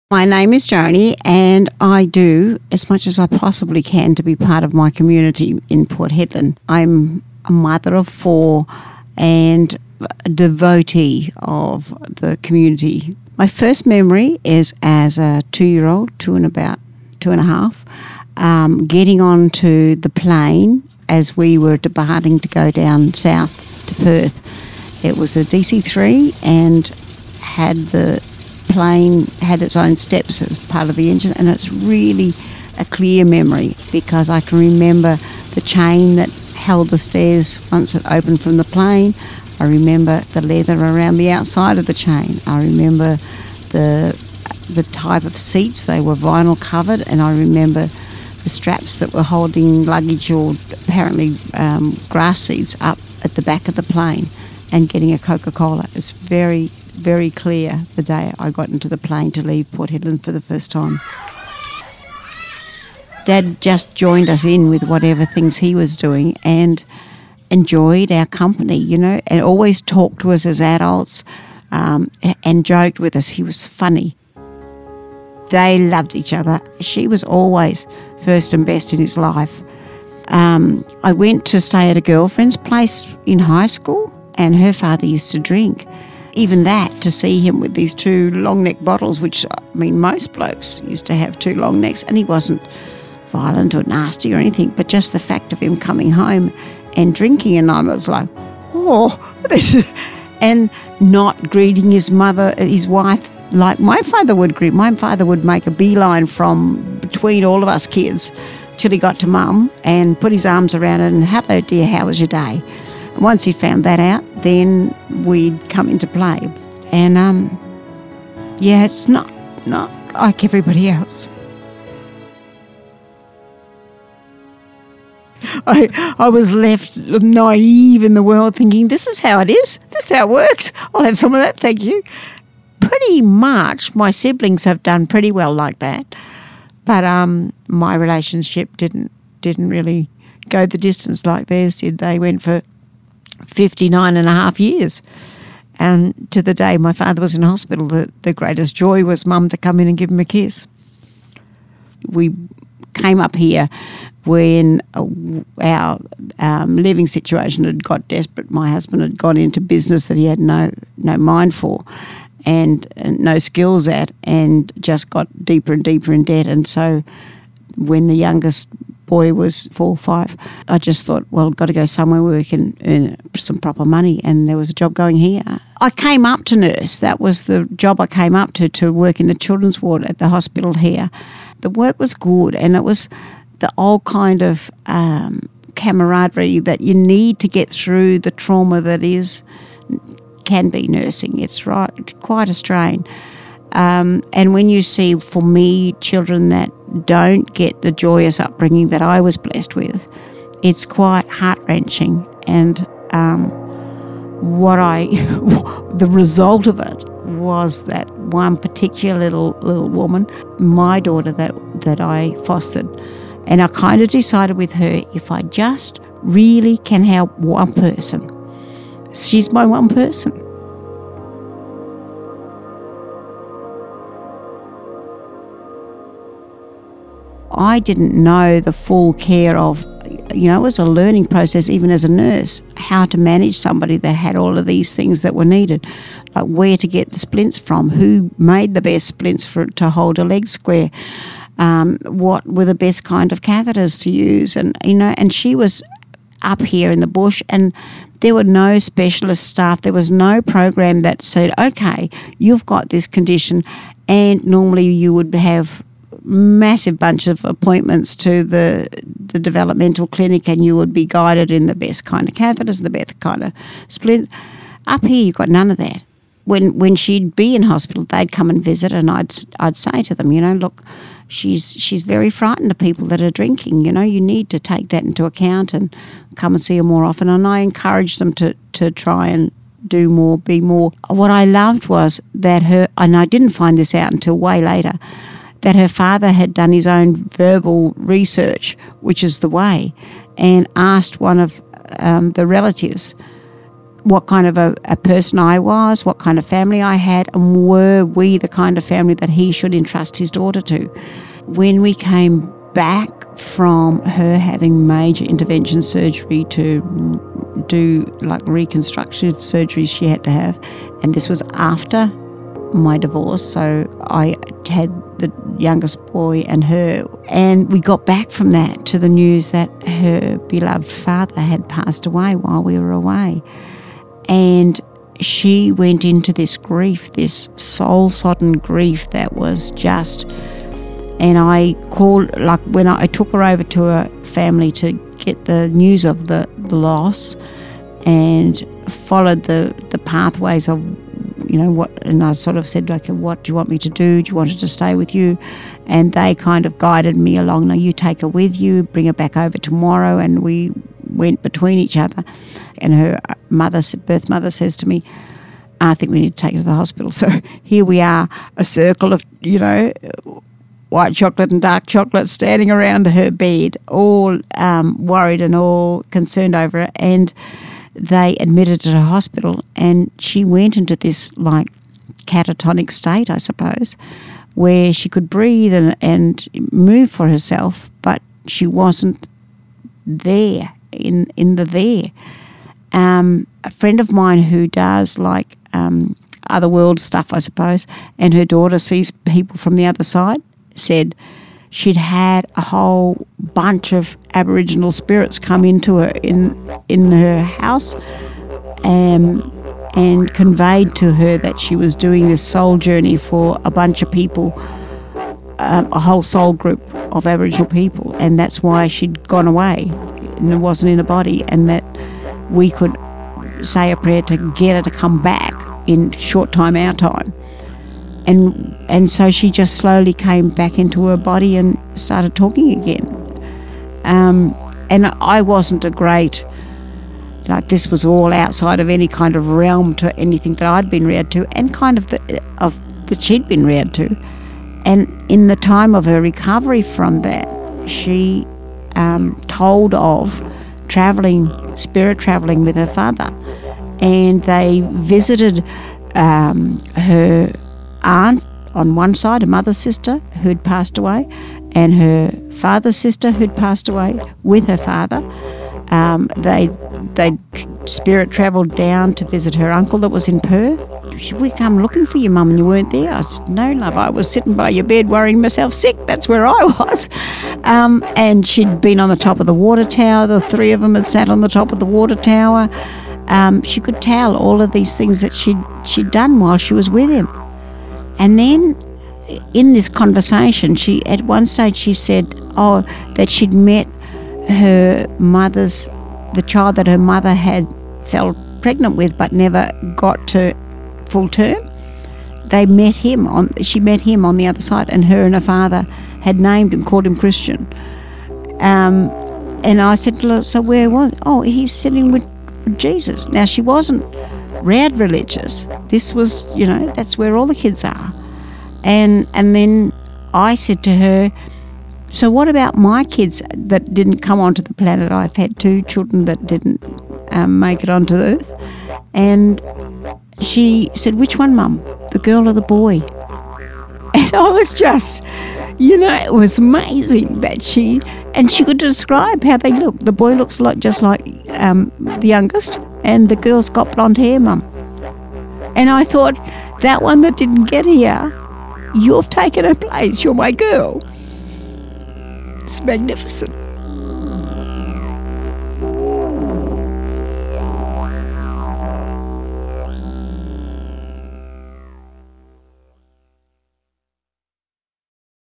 My name is Joni, and I do as much as I possibly can to be part of my community in Port Hedland. I'm a mother of 4 and a devotee of the community. My first memory is as a 2-year-old, 2 and a half, getting onto the plane as we were departing to go down south to Perth. It was a DC-3 and the plane had its own steps as part of the engine, and it's really a clear memory because I can remember the chain that held the stairs once it opened from the plane. I remember the leather around the outside of the chain. I remember the type of seats. They were vinyl covered, and I remember the straps that were holding luggage or apparently grass seeds up at the back of the plane, and getting a Coca-Cola. It's very, very clear the day I got into the plane to leave Port Hedland for the first time. Dad just joined us in with whatever things he was doing and enjoyed our company, and always talked to us as adults and joked with us. He was funny. They loved each other. She was always first and best in his life. I went to stay at a girlfriend's place in high school, and her father used to drink. Even that, to see him with these 2 long neck bottles, which, most blokes used to have 2 long necks, and he wasn't violent or nasty or anything, but just the fact of him coming home and drinking, and I was like, and not greeting his wife, like my father would greet. My father would make a beeline from between all of us kids till he got to Mum and put his arms around her and, "Hello dear, how was your day?" And once he found that out, then we'd come into play. And it's not like everybody else. I was left naive in the world thinking, this is how it is, this is how it works. I'll have some of that, thank you. Pretty much my siblings have done pretty well like that. But my relationship didn't really go the distance like theirs did. They went for 59 and a half years. And to the day my father was in hospital, the greatest joy was Mum to come in and give him a kiss. We came up here when our living situation had got desperate. My husband had gone into business that he had no mind for and no skills at, and just got deeper and deeper in debt. And so when the youngest boy was 4 or 5, I just thought, well, I've got to go somewhere where we can earn some proper money, and there was a job going here. I came up to nurse. That was the job I came up to work in the children's ward at the hospital here. The work was good, and it was the old kind of camaraderie that you need to get through the trauma that can be nursing. It's quite a strain. And when you see, for me, children that don't get the joyous upbringing that I was blessed with, it's quite heart-wrenching. And the result of it was that one particular little woman, my daughter that I fostered, and I kind of decided with her, if I just really can help one person, she's my one person. I didn't know the full care of, it was a learning process even as a nurse, how to manage somebody that had all of these things that were needed, like where to get the splints from, who made the best splints to hold a leg square, what were the best kind of catheters to use. And, and she was up here in the bush, and there were no specialist staff. There was no program that said, okay, you've got this condition, and normally you would have massive bunch of appointments to the developmental clinic, and you would be guided in the best kind of catheters, the best kind of splint. Up here, you've got none of that. When she'd be in hospital, they'd come and visit, and I'd say to them, look, she's very frightened of people that are drinking. You need to take that into account and come and see her more often. And I encouraged them to try and do more, be more. What I loved was that and I didn't find this out until way later, that her father had done his own verbal research, which is the way, and asked one of the relatives, what kind of a person I was, what kind of family I had, and were we the kind of family that he should entrust his daughter to. When we came back from her having major intervention surgery to do like reconstructive surgeries she had to have, and this was after my divorce, so I had the youngest boy and her, and we got back from that to the news that her beloved father had passed away while we were away. And she went into this grief, this soul-sodden grief that was just... And I called, like when I took her over to her family to get the news of the loss, and followed the pathways of, what, and I sort of said, like, what do you want me to do? Do you want her to stay with you? And they kind of guided me along. No, you take her with you, bring her back over tomorrow. And we went between each other. And her birth mother says to me, I think we need to take her to the hospital. So here we are, a circle of, white chocolate and dark chocolate standing around her bed, all worried and all concerned over her. And they admitted her to hospital, and she went into this like catatonic state, I suppose, where she could breathe and move for herself, but she wasn't there in the there. A friend of mine who does like other world stuff, I suppose, and her daughter sees people from the other side, said she'd had a whole bunch of Aboriginal spirits come into her in her house, and conveyed to her that she was doing this soul journey for a bunch of people, a whole soul group of Aboriginal people, and that's why she'd gone away and it wasn't in a body, and that we could say a prayer to get her to come back in short time, our time. And so she just slowly came back into her body and started talking again. And I wasn't a great, like, this was all outside of any kind of realm to anything that I'd been reared to, and kind of that she'd been reared to. And in the time of her recovery from that, she told of spirit traveling with her father, and they visited her aunt on one side, a mother's sister who'd passed away, and her father's sister who'd passed away with her father. They spirit travelled down to visit her uncle that was in Perth. We come looking for you, Mum, and you weren't there. I said, no, love, I was sitting by your bed worrying myself sick. That's where I was. And she'd been on the top of the water tower. The three of them had sat on the top of the water tower. She could tell all of these things that she'd done while she was with him. And then in this conversation, at one stage she said, that she'd met the child that her mother had fell pregnant with but never got to full term. She met him on the other side, and her and her father had named him, called him Christian. And I said, look, so where was he? Oh, he's sitting with Jesus. Now, she wasn't reared religious. This was, that's where all the kids are. And then I said to her, so what about my kids that didn't come onto the planet? I've had 2 children that didn't make it onto the earth. And she said, which one, Mum? The girl or the boy? And I was just, it was amazing that she could describe how they look. The boy looks just like the youngest, and the girl's got blonde hair, Mum. And I thought, that one that didn't get here, you've taken her place. You're my girl. It's magnificent.